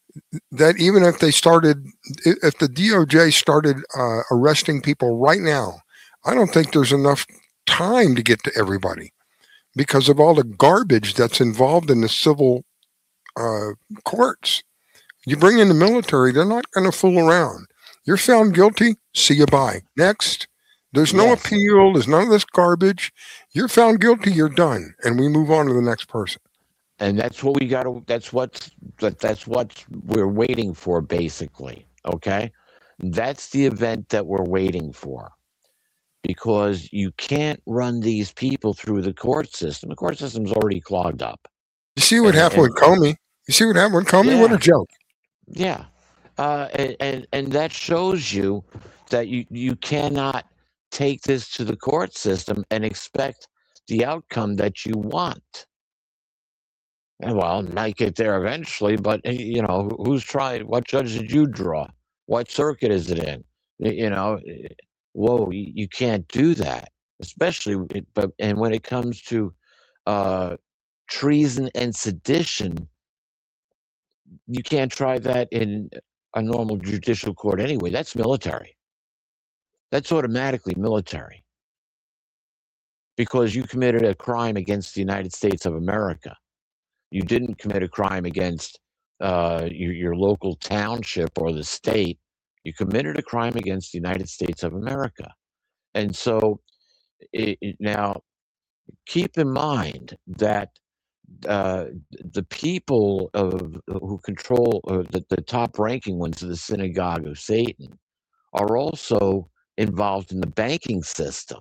that even if they started, if the D O J started uh, arresting people right now, I don't think there's enough time to get to everybody because of all the garbage that's involved in the civil uh, courts. You bring in the military, they're not going to fool around. You're found guilty, see you bye. Next. There's no yes. appeal. There's none of this garbage. You're found guilty, you're done. And we move on to the next person. and that's what we got to. That's what that, that's what we're waiting for, basically. Okay, that's the event that we're waiting for, because you can't run these people through the court system. The court system's already clogged up. You see what And- happened and- with Comey? You see what happened with Comey? What Yeah. a joke. Yeah, uh, and, and and that shows you that you you cannot take this to the court system and expect the outcome that you want. And well, it might get there eventually, but eh, you know, who- who's trying? What judge did you draw? What circuit is it in? Y- You know, eh, whoa, you, you can't do that, especially. it- But and when it comes to uh, treason and sedition, you can't try that in a normal judicial court anyway. That's military. That's automatically military, because you committed a crime against the United States of America. You didn't commit a crime against uh, your, your local township or the state. You committed a crime against the United States of America. And so it, it- now keep in mind that uh, the people of who control uh, the, the top ranking ones of the synagogue of Satan are also involved in the banking system.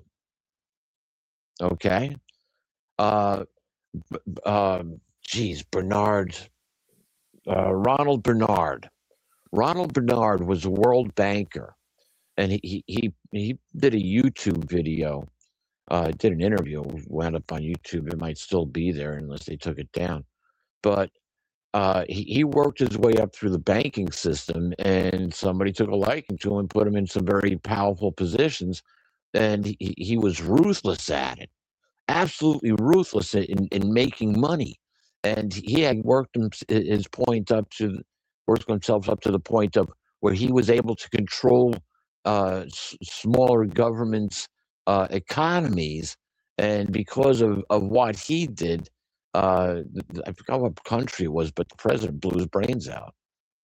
Okay. Uh, b- b- um, geez, Bernard, uh, Ronald Bernard. Ronald Bernard was a world banker, and he he he, he did a YouTube video. Uh, did an interview, wound up on YouTube. It might still be there unless they took it down. But uh, he, he worked his way up through the banking system, and somebody took a liking to him and put him in some very powerful positions. And he, he was ruthless at it, absolutely ruthless in, in making money. And he had worked him, his point up to, worked himself up to the point of where he was able to control uh, s- smaller governments' uh, economies. And because of, of what he did, uh, th- th- I forgot what country it was, but the president blew his brains out,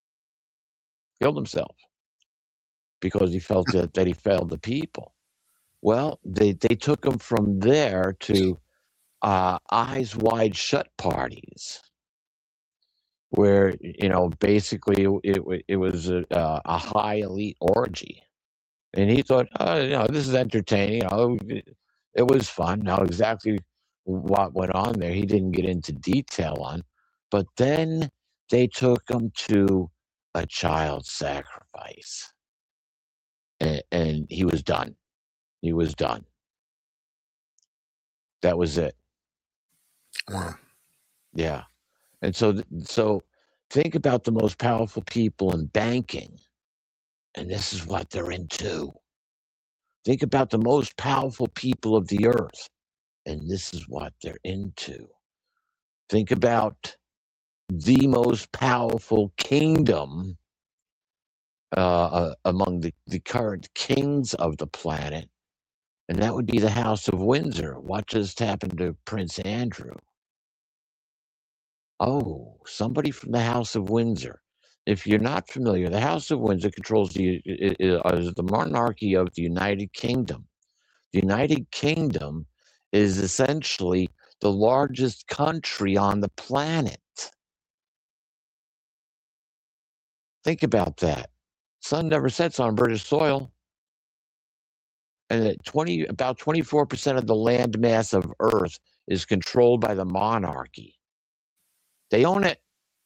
killed himself, because he felt that, that he failed the people. Well, they, they took him from there to uh, eyes wide shut parties, where, you know, basically it, it, it was a, a high elite orgy. And he thought, oh, you know, this is entertaining. You know, it, it was fun. Now, exactly what went on there, he didn't get into detail on. But then they took him to a child sacrifice. And, and he was done. He was done. That was it. Wow. Yeah. And so, th- so think about the most powerful people in banking, and this is what they're into. Think about the most powerful people of the earth, and this is what they're into. Think about the most powerful kingdom uh, uh, among the, the current kings of the planet, and that would be the House of Windsor. What just happened to Prince Andrew? Oh, somebody from the House of Windsor. If you're not familiar, the House of Windsor controls the i- i- is the monarchy of the United Kingdom. The United Kingdom is essentially the largest country on the planet. Think about that. Sun never sets on British soil. And that twenty about twenty-four percent of the land mass of Earth is controlled by the monarchy. They own it.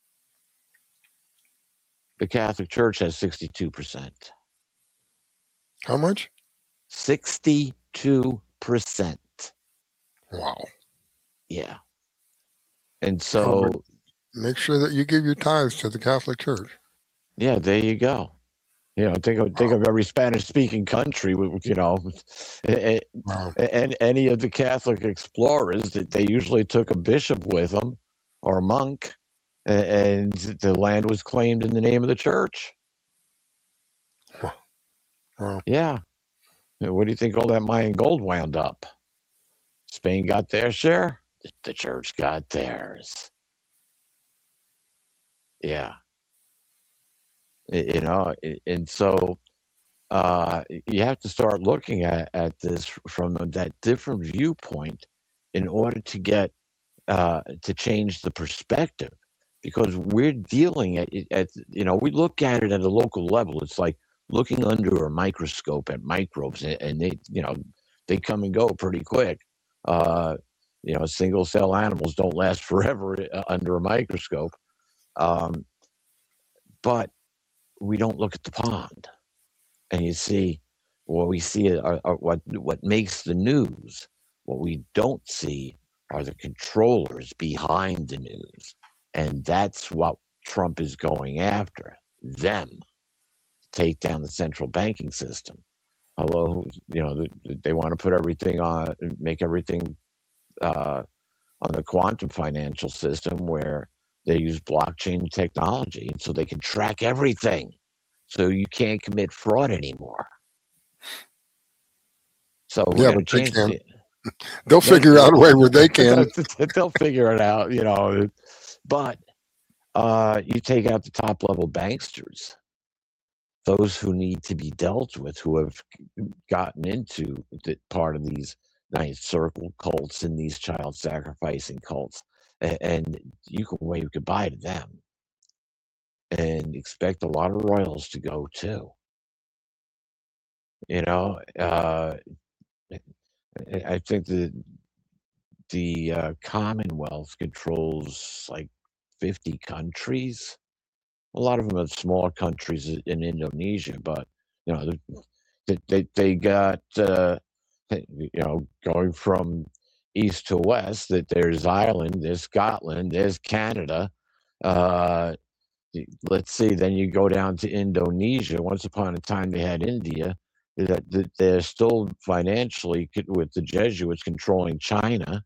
The Catholic Church has sixty-two percent. How much? sixty-two percent. Wow. Yeah. And so, Make sure that you give your tithes to the Catholic Church. yeah, there you go. You know, think of think of every Spanish-speaking country. with- You know, a- a- Wow. and any of the Catholic explorers, that they usually took a bishop with them or a monk, a- and the land was claimed in the name of the church. Wow. Yeah. And where do you think all that Mayan gold wound up? Spain got their share. The- The church got theirs. Yeah. Y- You know, a- and so uh, you have to start looking at, at this from that different viewpoint in order to get uh, to change the perspective, because we're dealing at, at, you know, we look at it at a local level. It's like looking under a microscope at microbes, and, and they, you know, they come and go pretty quick. Uh, you know, single cell animals don't last forever under a microscope. Um, but we don't look at the pond, and you see what we see are, are what what makes the news. What we don't see are the controllers behind the news, and that's what Trump is going after. Them take down the central banking system. Hello, you know, they, they want to put everything on, make everything uh, on the quantum financial system, where they use blockchain technology, and so they can track everything. So you can't commit fraud anymore. So we're Yeah, going to but they change can. it. They'll figure out a way where they can. They'll figure it out, you know. But uh, you take out the top level banksters, those who need to be dealt with, who have gotten into the part of these ninth circle cults and these child sacrificing cults, and, and you can wave goodbye to them and expect a lot of royals to go too. You know, uh, I think that the uh, Commonwealth controls like fifty countries. A lot of them are smaller countries in Indonesia, but you know, they they, they got uh, you know, going from east to west. That there's Ireland, there's Scotland, there's Canada. Uh, let's see. Then you go down to Indonesia. Once upon a time, they had India. That, that they're still financially with the Jesuits controlling China.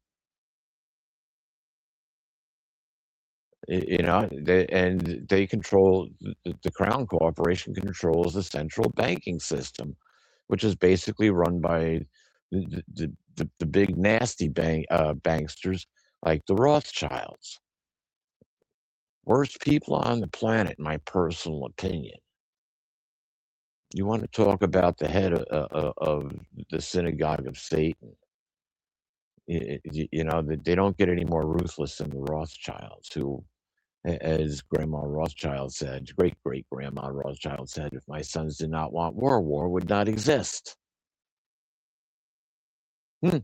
You know, they, and they control the, the Crown Corporation controls the central banking system, which is basically run by the the, the, the big nasty bank uh, banksters like the Rothschilds. Worst people on the planet, in my personal opinion. You want to talk about the head of, uh, of the synagogue of Satan? You, you know, they don't get any more ruthless than the Rothschilds, who, as Grandma Rothschild said, great-great-grandma Rothschild said, if my sons did not want war, war would not exist. Hmm.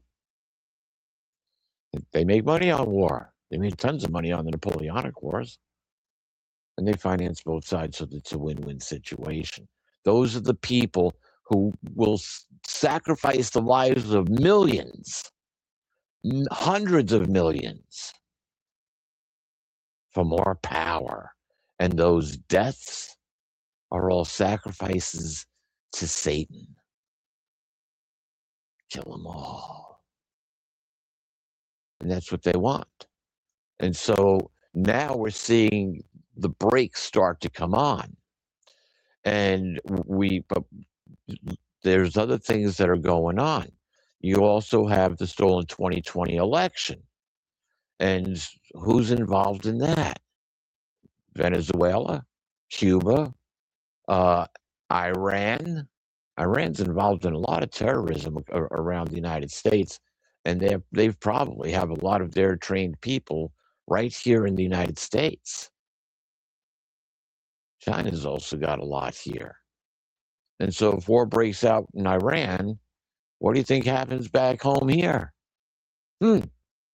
They make money on war. They made tons of money on the Napoleonic Wars. And they finance both sides, so it's a win-win situation. Those are the people who will s- sacrifice the lives of millions, n- hundreds of millions, for more power. And those deaths are all sacrifices to Satan. Kill them all. And that's what they want. And so now we're seeing the brakes start to come on. And we, but there's other things that are going on. You also have the stolen twenty twenty election. And who's involved in that? Venezuela, Cuba, uh, Iran. Iran's involved in a lot of terrorism around the United States, and they they've probably have a lot of their trained people right here in the United States. China's also got a lot here. And so if war breaks out in Iran, what do you think happens back home here? Hmm.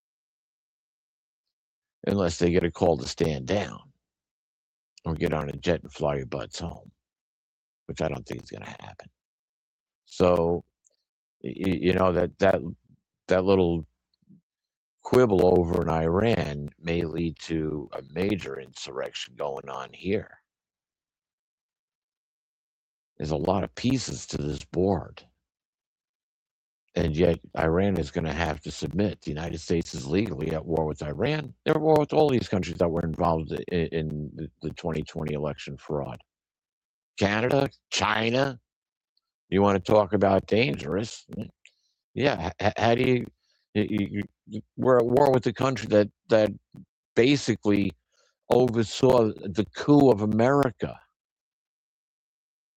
Unless they get a call to stand down or get on a jet and fly your butts home, which I don't think is going to happen. So, you know, that that that little quibble over in Iran may lead to a major insurrection going on here. There's a lot of pieces to this board. And yet Iran is going to have to submit. The United States is legally at war with Iran. They're at war with all these countries that were involved in, in the twenty twenty election fraud. Canada, China. You want to talk about dangerous? Yeah. How do you, you, you? We're at war with the country that that basically oversaw the coup of America.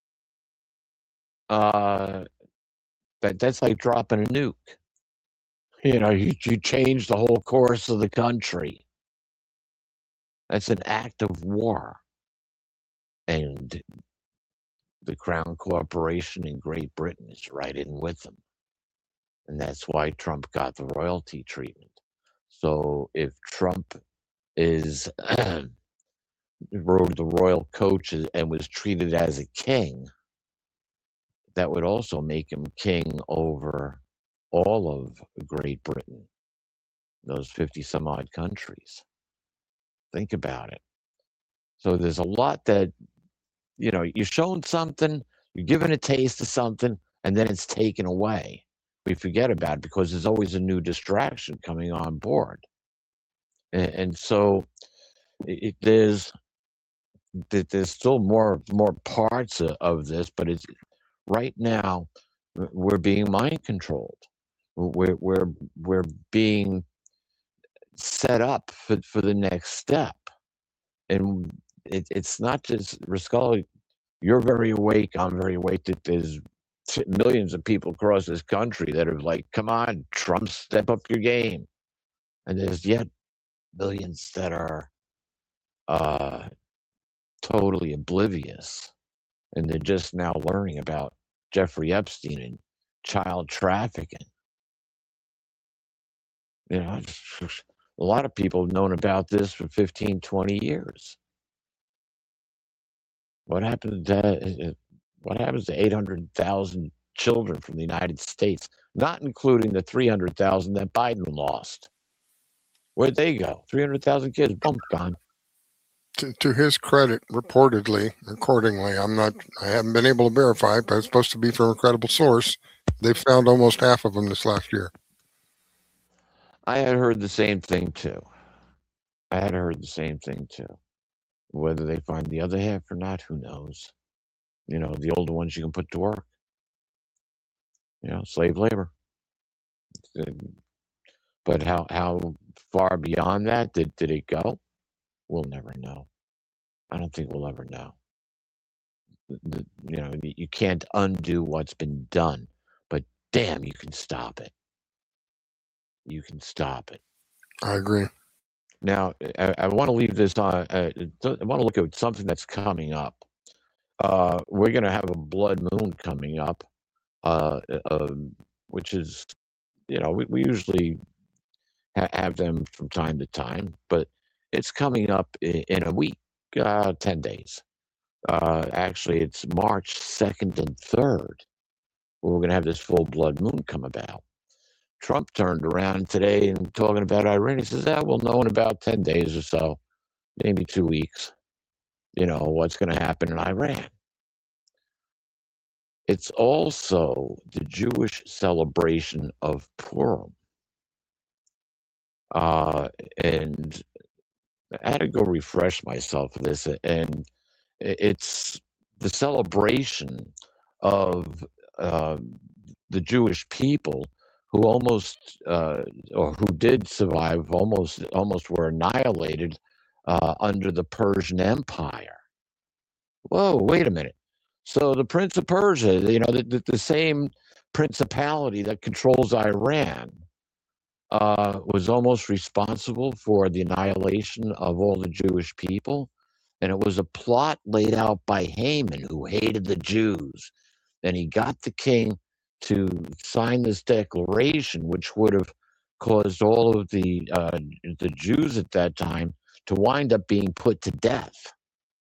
Uh, that that's like dropping a nuke. You know, you, you change the whole course of the country. That's an act of war. And the Crown Corporation in Great Britain is right in with them. And that's why Trump got the royalty treatment. So if Trump is rode the royal coach and was treated as a king, that would also make him king over all of Great Britain, those fifty some odd countries. Think about it. So there's a lot that, you know, you're showing something, you're giving a taste of something, and then it's taken away. We forget about it because there's always a new distraction coming on board. And, and so it, there's there's still more more parts of, of this, but it's right now we're being mind controlled. We're we're we're being set up for, for the next step. And it, it's not just Riscoli, you're very awake, I'm very awake that there's millions of people across this country that are like, come on, Trump, step up your game. And there's yet millions that are uh, totally oblivious. And they're just now learning about Jeffrey Epstein and child trafficking. You know, a lot of people have known about this for fifteen, twenty years. What happened to, what happens to eight hundred thousand children from the United States, not including the three hundred thousand that Biden lost? Where'd they go? three hundred thousand kids, boom, gone. To, to his credit, reportedly, accordingly, I'm not, I haven't been able to verify it, but it's supposed to be from a credible source. They found almost half of them this last year. I had heard the same thing too. I had heard the same thing too. Whether they find the other half or not, who knows? You know, the older ones you can put to work. You know, slave labor. But how how far beyond that did, did it go? We'll never know. I don't think we'll ever know. The, you know, you can't undo what's been done, but damn, you can stop it. You can stop it. I agree. Now, I, I want to leave this on. Uh, I want to look at something that's coming up. Uh, we're going to have a blood moon coming up, uh, uh, which is, you know, we, we usually ha- have them from time to time, but it's coming up in, in a week, uh, ten days. Uh, actually, it's March second and third, where we're going to have this full blood moon come about. Trump turned around today and talking about Iran. He says, ah, we'll know in about ten days or so, maybe two weeks, you know, what's going to happen in Iran. It's also the Jewish celebration of Purim. Uh, and I had to go refresh myself for this. And it's the celebration of uh, the Jewish people who almost, uh, or who did survive, almost, almost were annihilated uh, under the Persian Empire. Whoa, wait a minute. So the Prince of Persia, you know, the, the, the same principality that controls Iran, uh, was almost responsible for the annihilation of all the Jewish people. And it was a plot laid out by Haman, who hated the Jews. And he got the king to sign this declaration, which would have caused all of the uh, the Jews at that time to wind up being put to death.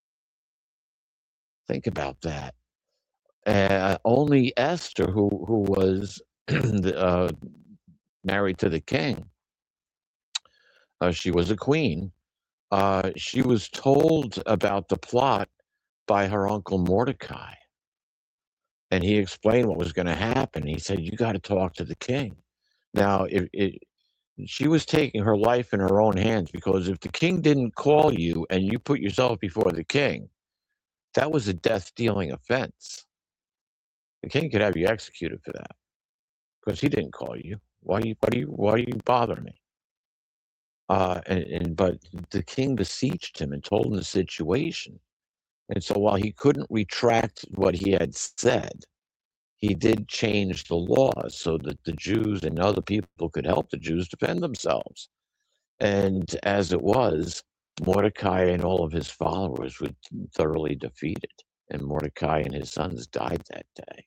Think about that. Uh, only Esther, who who was uh, married to the king, uh, she was a queen. Uh, she was told about the plot by her uncle Mordecai. And he explained what was going to happen. He said, you got to talk to the king. Now, if it, she was taking her life in her own hands, because if the king didn't call you and you put yourself before the king, that was a death-dealing offense. The king could have you executed for that because he didn't call you. Why you? Why do you? Why do you bother me? Uh, and, and but the king beseeched him and told him the situation. And so while he couldn't retract what he had said, he did change the laws so that the Jews and other people could help the Jews defend themselves. And as it was, Mordecai and all of his followers were thoroughly defeated, and Mordecai and his sons died that day.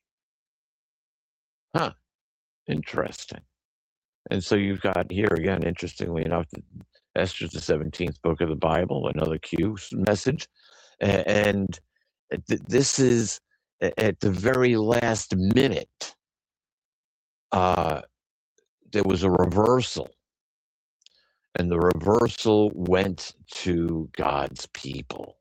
Huh, interesting. And so you've got here again, interestingly enough, Esther's the seventeenth book of the Bible, another Q message. And this is at the very last minute, uh, there was a reversal. And the reversal went to God's people.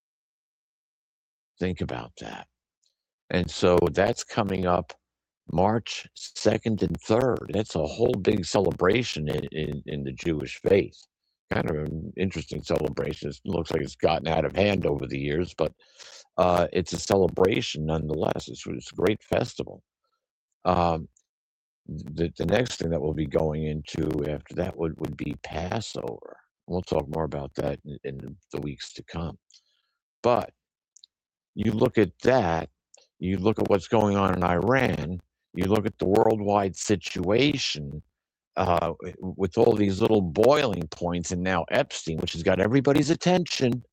Think about that. And so that's coming up March second and third. That's a whole big celebration in, in, in the Jewish faith. Kind of an interesting celebration. It looks like it's gotten out of hand over the years, but uh, it's a celebration nonetheless. It's, it's a great festival. Um, The, the next thing that we'll be going into after that would, would be Passover. We'll talk more about that in, in the weeks to come. But you look at that, you look at what's going on in Iran, you look at the worldwide situation uh, with all these little boiling points, and now Epstein, which has got everybody's attention.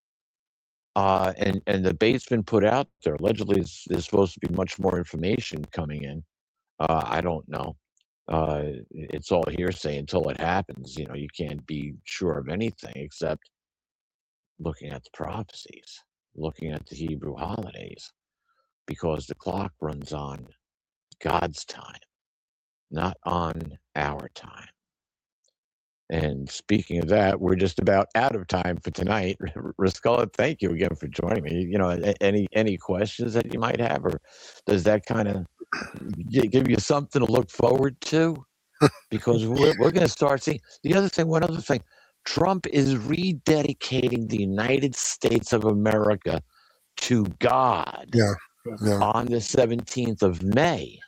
Uh, and, and the bait's been put out there. Allegedly, there's, there's supposed to be much more information coming in. Uh, I don't know. Uh, it's all hearsay until it happens. You know, you can't be sure of anything except looking at the prophecies, looking at the Hebrew holidays, because the clock runs on God's time, not on our time. And speaking of that, we're just about out of time for tonight. Riscola, thank you again for joining me. You know, any any questions that you might have, or does that kind of give you something to look forward to? Because we're, we're going to start seeing the other thing. One other thing, Trump is rededicating the United States of America to God. Yeah, yeah. On the seventeenth of May.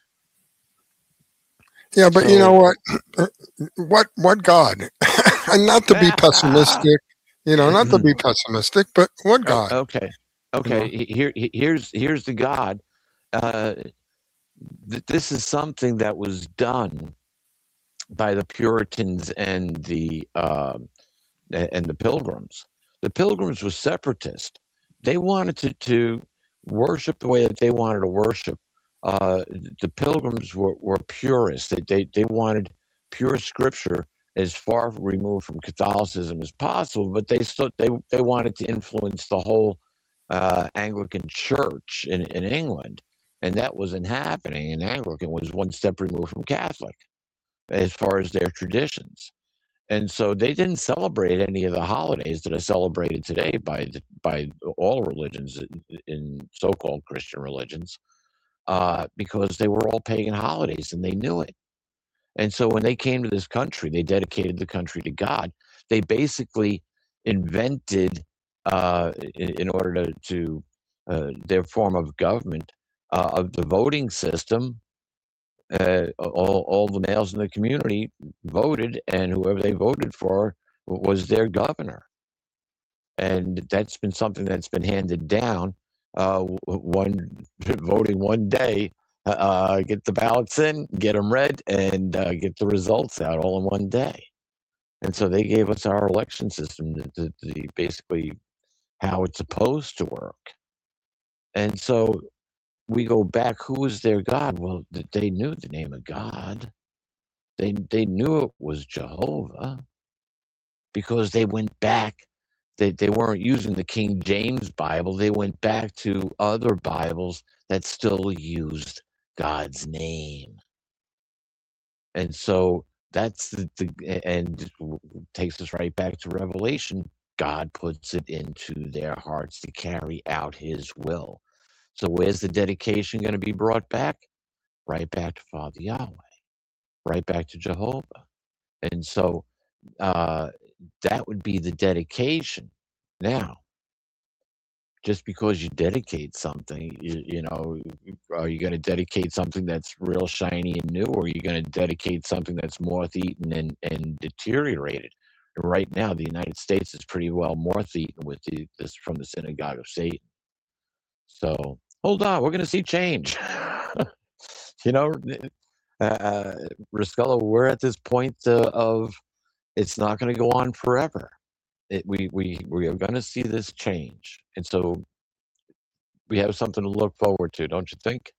Yeah, but so, you know what? What what God? And not to be pessimistic, you know, not to be pessimistic, but what God? Okay, okay. You know? Here, here's here's the God. Uh, th- this is something that was done by the Puritans and the uh, and the Pilgrims. The Pilgrims were separatist. They wanted to, to worship the way that they wanted to worship. Uh, the Pilgrims were, were purists. They, they they wanted pure scripture as far removed from Catholicism as possible, but they still they they wanted to influence the whole uh, Anglican Church in, in England, and that wasn't happening. And Anglican was one step removed from Catholic as far as their traditions, and so they didn't celebrate any of the holidays that are celebrated today by the, by all religions in, in so-called Christian religions. Uh, because they were all pagan holidays and they knew it. And so when they came to this country, they dedicated the country to God. They basically invented, uh, in, in order to, to uh, their form of government, uh, of the voting system. Uh, all, all the males in the community voted, and whoever they voted for was their governor. And that's been something that's been handed down. Uh, one voting one day, uh, get the ballots in, get them read, and uh, get the results out all in one day. And so they gave us our election system, to, to, to basically how it's supposed to work. And so we go back. Who was their God? Well, they knew the name of God. They they knew it was Jehovah, because they went back. They they weren't using the King James Bible. They went back to other Bibles that still used God's name. And so that's the, the and takes us right back to Revelation. God puts it into their hearts to carry out his will. So where's the dedication going to be brought back? Right back to Father Yahweh, right back to Jehovah. And so uh, that would be the dedication. Now, just because you dedicate something, you, you know, are you going to dedicate something that's real shiny and new, or are you going to dedicate something that's moth-eaten and, and deteriorated? And right now, the United States is pretty well moth-eaten with the, this from the synagogue of Satan. So hold on, we're going to see change. you know, uh, Ruscullo, we're at this point uh, of it's not going to go on forever. It, we we we are going to see this change, and so we have something to look forward to, don't you think?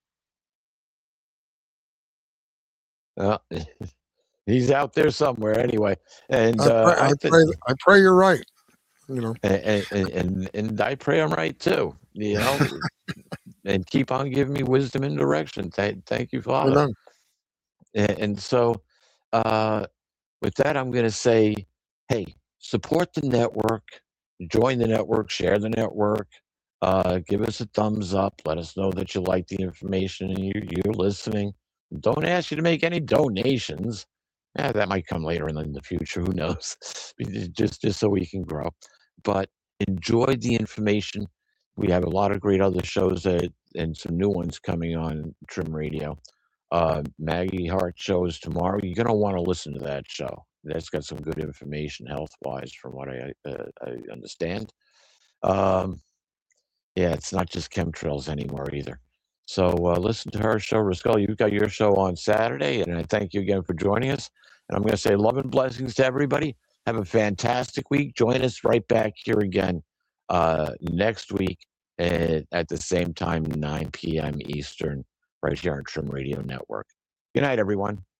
Uh, he's out there somewhere anyway, and I pray, uh, I, I pray, think, I pray you're right. You know, and, and and and I pray I'm right too. You know, and keep on giving me wisdom and direction. Thank thank you, Father. Amen. And, and so, uh, with that, I'm going to say, hey, support the network, join the network, share the network, uh, give us a thumbs up, let us know that you like the information and you, you're listening. Don't ask you to make any donations. Yeah, that might come later in the, in the future. Who knows? just just so we can grow. But enjoy the information. We have a lot of great other shows that, and some new ones coming on Trim Radio. Uh, Maggie Hart shows tomorrow. You're going to want to listen to that show. That's got some good information health-wise from what I, uh, I understand. Um, yeah, it's not just chemtrails anymore either. So uh, listen to her show. Ruscullo, you've got your show on Saturday, and I thank you again for joining us. And I'm going to say love and blessings to everybody. Have a fantastic week. Join us right back here again uh, next week at, at the same time, nine p.m. Eastern, right here on Trim Radio Network. Good night, everyone.